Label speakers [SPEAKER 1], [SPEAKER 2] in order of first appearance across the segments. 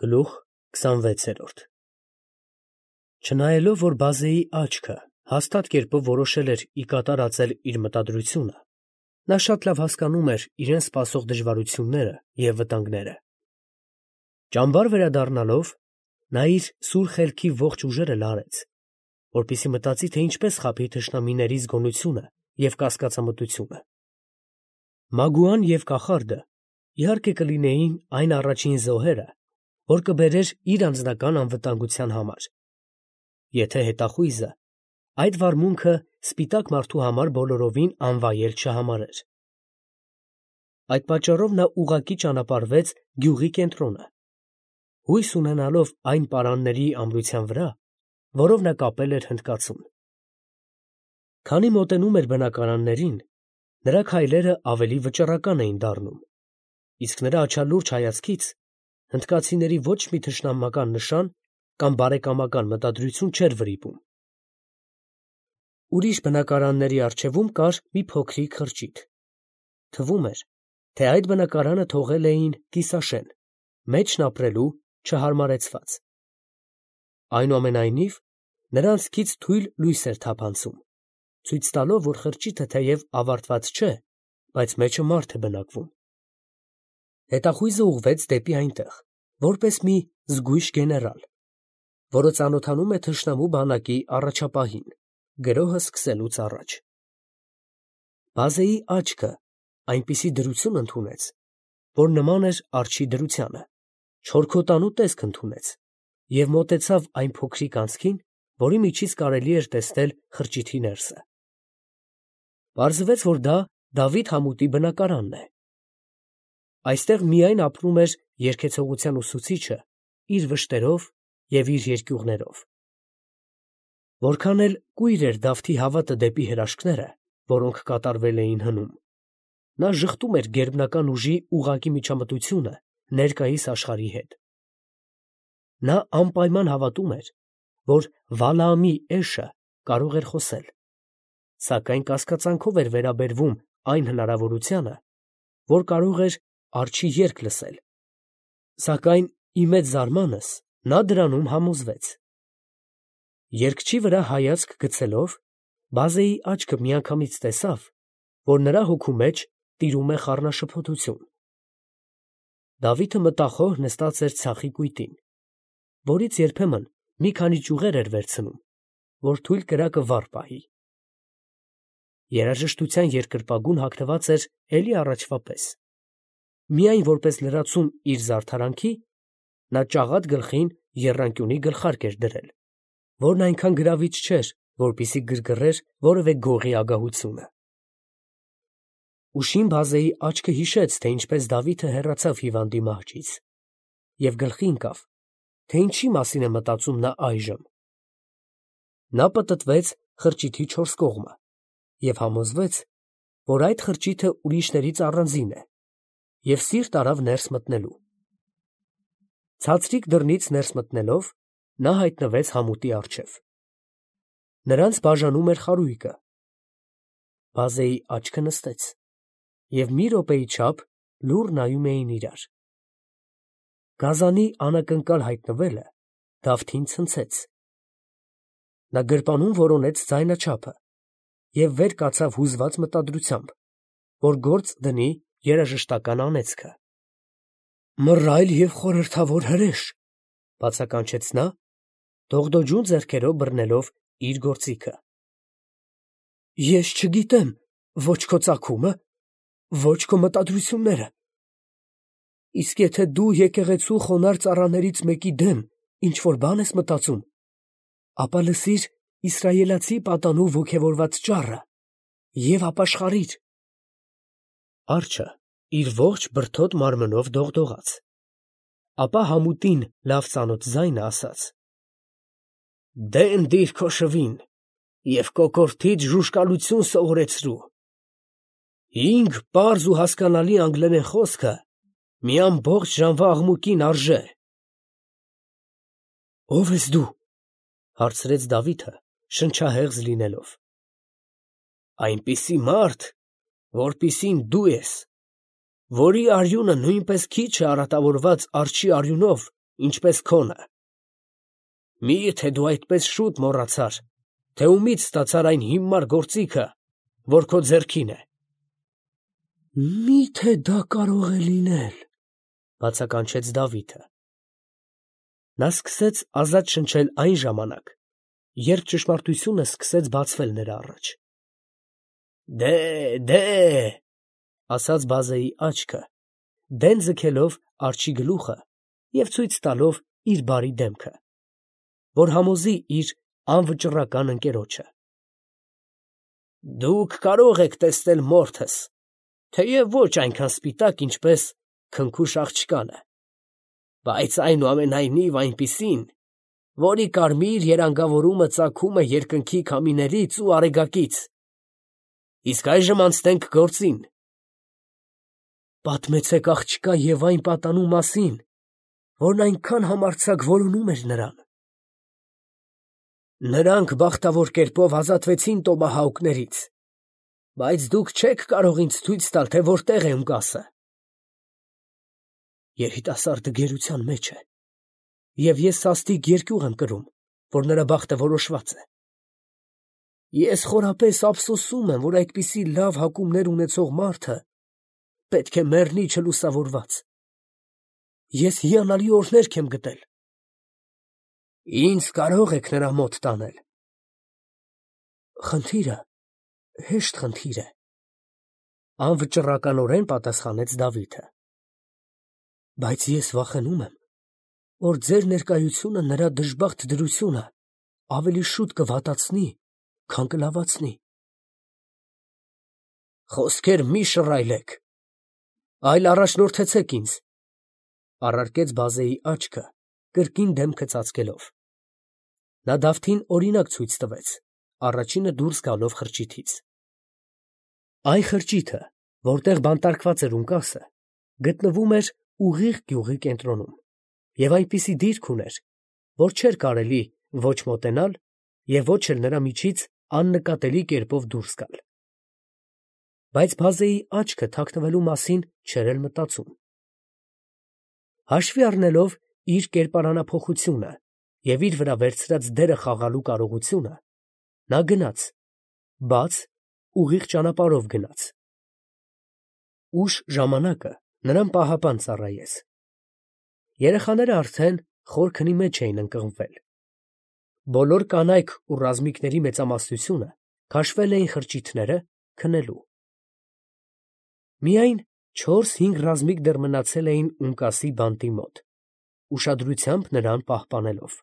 [SPEAKER 1] Գլուխ 26 Չնայելով, որ Բազեի աչքը հաստատ կերպով որոշել էր ի կատարածել իր մտադրությունը, նա շատ լավ հասկանում էր իրեն սպասող դժվարությունները և վտանգները։ Ճամբար վերադառնալով, նա իր սուր խելքի ողջ ուժերը լարեց, որպեսզի մտածի, թե ինչպես խաբի թշնամիների զգոնությունը և կասկածամտությունը։ Մագուան և կախարդը իհարկե կլինեին այն առաջին զոհերը, որ կբերեր իր անձնական անվտանգության համար, եթե հետախույզը այդ վարմունքը սպիտակ մարդու համար բոլորովին անվայել չհամարեր։ Այդ պատճառով նա ուղղակի ճանապարհվեց գյուղի կենտրոնը, հույս ունենալով այն պարանների ամրության վրա, որով նա կապել էր հնդկացուն։ Քանի մոտենում էր բնակարաններին, նրա քայլերը ավելի վճռական էին դառնում, իսկ նրա աչալուրջ հայացքից հնդկացիների ոչ մի թշնամական նշան կամ բարեկամական մտադրություն չէր վրիպում։ Ուրիշ բնակարանների առջևում կար մի փոքրիկ խրճիթ։ Թվում էր, թե այդ բնակարանը թողել էին կիսաշեն, մեջն ապրելու չհարմարեցված։ Այնուամենայնիվ, նրանց քիչ թույլ լույս էր թափանցում, ցույց տալով, որ խրճիթը թեև ավարտված չէ, բայց մեջը մարդ է բնակվում։ Հետախույզը ուղղվեց դեպի այնտեղ, որպես մի զգույշ գեներալ, որը ծանոթանում է թշնամու բանակի առաջապահին, գրոհը սկսելուց առաջ։ Բազեի աչքը այնպիսի դրություն ընդունեց, որ նման էր արջի դրությանը, չորքոտանու տեսք ընդունեց և մոտեցավ այն փոքրիկ անցքին, որի միջից կարելի էր տեսնել խրճիթի ներսը։ Պարզվեց, որ դա Դավիթ համուտի բնակարանն է։ Այստեղ միայն ապրում էր երգեցողության ուսուցիչը իր վշտերով և իր երկյուղներով։ Որքան էլ կույր էր Դավթի հավատը դեպի հրաշքները, որոնք կատարվել էին հնում, նա ժխտում էր գերբնական ուժի ուղղակի միջամտությունը ներկայիս աշխարհի հետ։ Նա անպայման հավատում էր, որ Վալաամի էշը կարող էր խոսել, սակայն կասկածանքով էր վերաբերվում այն հնարավորությանը, որ կարող էր արջի երգ լսել, սակայն ի մեծ զարմանս նա դրանում համոզվեց։ Երգչի վրա հայացք գցելով, Բազեի աչքը միանգամից տեսավ, որ նրա հոգու մեջ տիրում է խառնաշփոթություն։ Դավիթը մտախոհ նստած էր ցախի կույտին, որից երբեմն մի քանի ճյուղեր էր վերցնում, որ թույլ կրակը վառ պահի։ Երաժշտության երկրպագուն հագնված էր էլի առաջվա պես։ Միայն որպես լրացում իր զարդարանքի, նա ճաղատ գլխին եռանկյունի գլխարկ էր դրել, որն այնքան գրավիչ չէր, որպեսզի գրգռեր որևէ գողի ագահությունը։ Ուշին Բազեի աչքը հիշեց, թե ինչպես Դավիթը հեռացավ հիվանդի մահճից, և գլխի ընկավ, թե ինչի մասին է մտածում նա այժմ։ Նա պտտվեց խրճիթի չորս կողմը և համոզվեց, որ այդ խրճիթը ուրիշներից առանձին է, և սիրտ արավ ներս մտնելու։ Ցածրիկ դռնից ներս մտնելով, նա հայտնվեց համուտի առջև։ Նրանց բաժանում էր խարույկը։ Բազեի աչքը նստեց, և մի րոպեի չափ լուռ նայում էին իրար։ Գազանի անակնկալ հայտնվելը Դավթին ցնցեց։ Նա գրպանում որոնեց ձայնաչափը և վեր կացավ հուզված մտադրությամբ, որ գործ դնի երաժշտական անեծքը։ «Մռայլ և խորհրդավոր հրեշ», ֊ բացականչեց նա, դողդոջուն ձեռքերով բռնելով իր գործիքը։ «Ես չգիտեմ ոչ քո ծագումը, ոչ քո մտադրությունները։ Իսկ եթե դու եկեղեցու խոնարհ ծառաներից մեկի դեմ ինչ֊որ բան ես մտածում, ապա լսիր իսրայելացի պատանու ոգևորված ճառը և ապաշխարիր»։ Արջը իր ողջ բրդոտ մարմնով դողդողաց, ապա համուտին լավ ծանոթ ձայնը ասաց. «Դեն դիր քո շվին և կոկորդիդ ժուժկալություն սովորեցրու։ 5 պարզ ու հասկանալի անգլերեն խոսքը մի ամբողջ ժամվա աղմուկին արժե»։ «Ո՞վ ես դու», ֊ հարցրեց Դավիթը շնչահեղձ լինելով։ «Այնպիսի մարդ, որպիսին դու ես, որի արյունը նույնպես քիչ է արատավորված արջի արյունով, ինչպես քոնը։ Մի՞թե դու այդպես շուտ մոռացար, թե ումից ստացար այն հիմար գործիքը, որ քո ձեռքին է։ Մի՞թե դա կարող է լինել, բացականչեց Դավիթը։ Նա սկսեց ազատ շնչել այն ժամանակ, երբ ճշմարտությունը սկսեց բացվել նրա առաջ։ Դե, ասաց բազեի աչքը, դեն ձգելով արջի գլուխը և ցույց տալով իր բարի դեմքը, որ համոզի իր անվճռական ընկերոջը։ Դուք կարող եք տեսնել մորթս, թեև ոչ այնքան սպիտակ, ինչպես քնքուշ աղջկանը, բայց այնուամենայնիվ այնպիսին, որի կարմիր երանգավորումը ծագում է երկնքի քամիներից ու արեգակից։ Իսկ այժմ անցնենք գործին։ Պատմեցեք աղջկա և այն պատանու մասին, որն այնքան համարձակ որոնում էր նրան։ Նրանք բախտավոր կերպով ազատվեցին տոմահաուկներից, բայց դուք չեք կարող ինձ ցույց տալ, թե որտեղ է ունկասը։ Երիտասարդը գերության մեջ է, և ես սաստիկ երկյուղ եմ կրում, որ նրա բախտը որոշված է։ Ես խորապես ափսոսում եմ, որ այդպիսի լավ հակումներ ունեցող մարդը պետք է մեռնի չլուսավորված։ Ես հիանալի օրհներգ եմ գտել։ Ինձ կարող եք նրա մոտ տանել։ Խնդիրը հեշտ խնդիր է, անվճռականորեն պատասխանեց Դավիթը։ Բայց ես վախենում եմ, որ ձեր ներկայությունը նրա դժբախտ դրությունը ավելի շուտ կվատացնի, քան կլավացնի։ Խոսքեր մի շռայլեք, այլ առաջնորդեցեք ինձ, առարկեց բազեի աչքը, կրկին դեմքը ծածկելով։ Նա Դավթին օրինակ ցույց տվեց, առաջինը դուրս գալով խրճիթից։ Այն խրճիթը, որտեղ բանտարկված էր ունկասը, գտնվում էր ուղիղ գյուղի կենտրոնում և այնպիսի դիրք ուներ, որ չէր կարելի ոչ մոտենալ և ոչ էլ նրա միջից աննկատելի կերպով դուրս գալ։ Բայց բազեի աչքը թաքնվելու մասին չէր էլ մտածում։ Հաշվի առնելով իր կերպարանափոխությունը և իր վրա վերցրած դերը խաղալու կարողությունը, նա գնաց, բաց, ուղիղ ճանապարհով գնաց։ Ուշ ժամանակը նրան պահապան ծառայեց։ Երեխաները արդեն խոր քնի մեջ էին ընկղմվել։ Բոլոր կանայք ու ռազմիկների մեծամասնությունը քաշվել էին խրճիթները քնելու։ Միայն 4-5 ռազմիկ դեռ մնացել էին ունկասի բանտի մոտ, ուշադրությամբ նրան պահպանելով։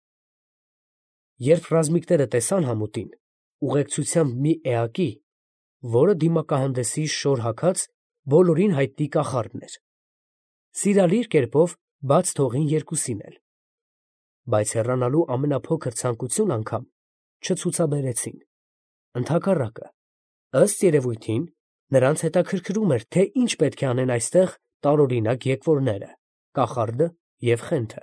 [SPEAKER 1] Երբ ռազմիկները տեսան համուտին, ուղեկցությամբ մի էակի, որը դիմակահանդեսի շոր հագած բոլորին հայտնի կախարդն էր, սիրալիր կերպով բաց թողին երկուսին էլ, բայց հեռանալու ամենափոքր ցանկություն անգամ չցուցաբերեցին։ Ընդհակառակը, ըստ երևույթին, նրանց հետաքրքրում էր, թե ինչ պետք է անեն այստեղ տարօրինակ եկվորները, կախարդը և խենթը։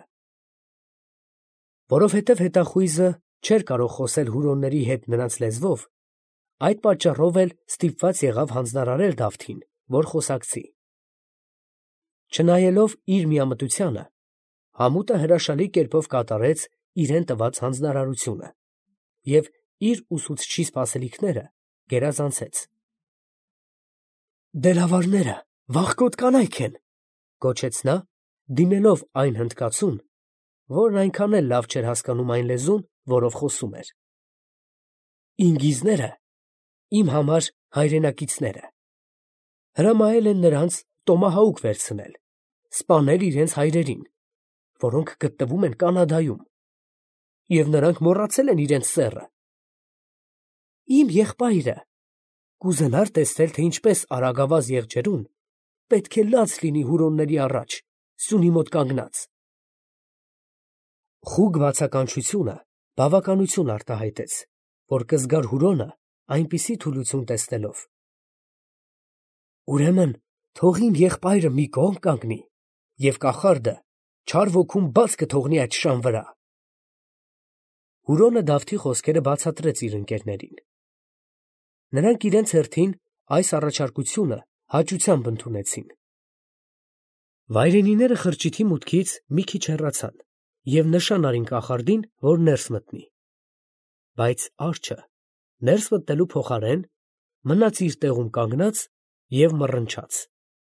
[SPEAKER 1] Որովհետև հետախույզը չէր կարող խոսել հուրոնների հետ նրանց լեզվով, այդ պատճառով էլ ստիպված եղավ հանձնարարել Դավթին, որ խոսակցի։ Չնայելով իր միամտությանը, համուտը հրաշալի կերպով կատարեց իրեն տված հանձնարարությունը և իր ուսուցչի սպասելիքները գերազանցեց։ Դելավարները վախկոտ կանայք են, գոչեց նա, դիմելով այն հնդկացուն, որն այնքան էլ լավ չէր հասկանում այն լեզուն, որով խոսում էր։ Ինգիզները իմ համար հայրենակիցներ են, հրամայել են նրանց տոմահաուկ վերցնել, սպանել իրենց հայրերին, որոնք գտնվում են Կանադայում, և նրանք մոռացել են իրենց սեռը։ Իմ եղբայրը կուզենար տեսնել, թե ինչպես արագավազ եղջերուն պետք է լաց լինի հուրոնների առաջ, սյունի մոտ կանգնած։ Խուգ բացականչությունը բավականություն արտահայտեց, որ կզգար Հուրոնը այնպիսի թուլություն տեսնելով։ Ուրեմն թող իմ եղբայրը մի կողմ կանգնի, և կախարդը չար ոգում բաց կթողնի այդ շան վրա։ Հուրոնը Դավթի խոսքերը բացատրեց իր ընկերներին։ Նրանք իրենց հերթին այս առաջարկությունը հաճությամբ ընդունեցին։ Վայրենիները խրճիթի մուտքից մի քիչ հեռացան և նշան արին կախարդին, որ ներս մտնի, բայց արջը ներս մտնելու փոխարեն մնաց իր տեղում կանգնած և մռնչաց։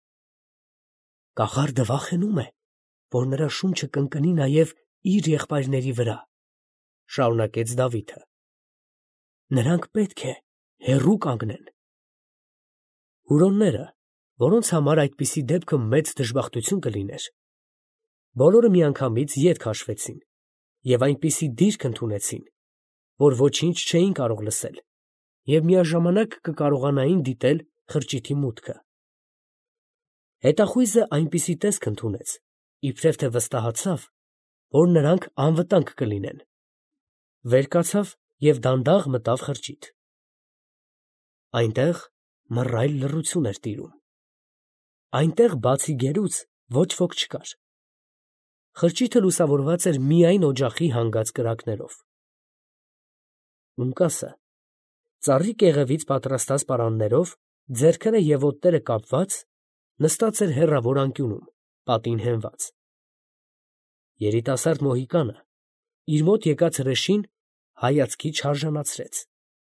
[SPEAKER 1] Կախարդը վախենում է, որ նրա շունչը կընկնի նաև իր եղբայրների վրա, շարունակեց Դավիթը. նրանք պետք է հեռու կանգնեն։ Հուրոնները, որոնց համար այդպիսի դեպքը մեծ դժբախտություն կլիներ, բոլորը միանգամից ետ քաշվեցին և այնպիսի դիրք ընդունեցին, որ ոչինչ չէին կարող լսել և միաժամանակ կկարողանային դիտել խրճիթի մուտքը։ Հետախույզը այնպիսի տեսք ընդունեց, իբրև թե վստահացավ, որ նրանք անվտանգ կլինեն, վեր կացավ և դանդաղ մտավ խրճիթ։ Այնտեղ մռայլ լռություն էր տիրում։ Այնտեղ բացի գերուց ոչ ոք չկար։ Խրճիթը լուսավորված էր միայն օջախի հանգած կրակներով։ Ունկասը, ծառի կեղևից պատրաստած պարաններով, ձեռքերը և ոտները կապված, նստած էր հեռավոր անկյունում, պատին հենված։ Երիտասարդ մոհիկանը իր մոտ եկած հրեշին հայացքի չարժանացրեց։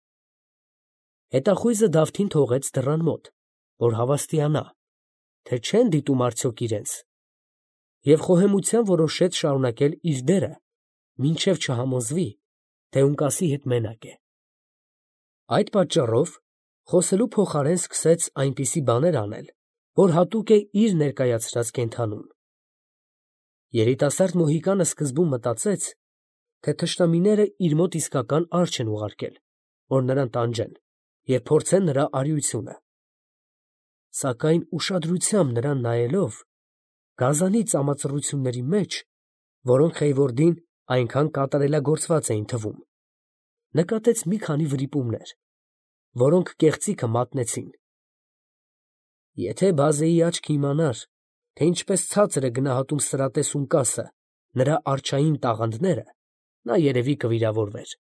[SPEAKER 1] Հետախույզը Դավթին թողեց դռան մոտ, որ հավաստիանա, թե չեն դիտում արդյոք իրենց, և խոհեմությամբ որոշեց շարունակել իր դերը, մինչև չհամոզվի, թե Ունկասի հետ մենակ է։ Այդ պատճառով խոսելու փոխարեն սկսեց այնպիսի բաներ անել, որ հատուկ է իր ներկայացրած կենդանուն։ Երիտասարդ մոհիկանը սկզբում մտածեց, թե թշնամիները իր մոտ իսկական արջ են ուղարկել, որ նրան տանջեն և փորձեն նրա արիությունը, սակայն ուշադրությամբ նրան նայելով, գազանի ծամածռությունների մեջ, որոնք Խեյվորդին այնքան կատարելագործված էին թվում, նկատեց մի քանի վրիպումներ, որոնք կեղծիքը մատնեցին։ Եթե բազեի աչքը իմանար, թե ինչպես ցածր է գնահատում սրատես Ունկասը նրա արջային տաղանդները, նա երևի կվիրավորվեր։